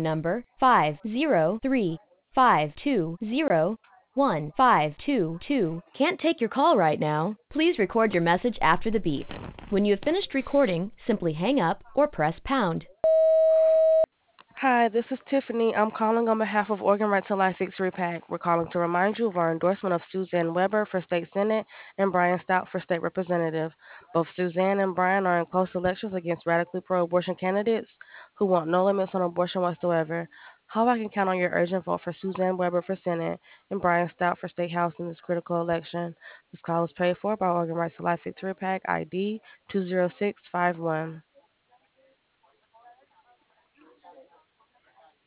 number 503-520-1522 can't take your call right now. Please record your message after the beep. When you have finished recording, simply hang up or press pound. Hi, this is Tiffany. I'm calling on behalf of Organ Right to Life Victory PAC. We're calling to remind you of our endorsement of Suzanne Weber for State Senate and Brian Stout for State Representative. Both Suzanne and Brian are in close elections against radically pro abortion candidates who want no limits on abortion whatsoever. Hope I can count on your urgent vote for Suzanne Weber for Senate and Brian Stout for State House in this critical election. This call is paid for by Organ Right to Life Victory PAC ID 20651.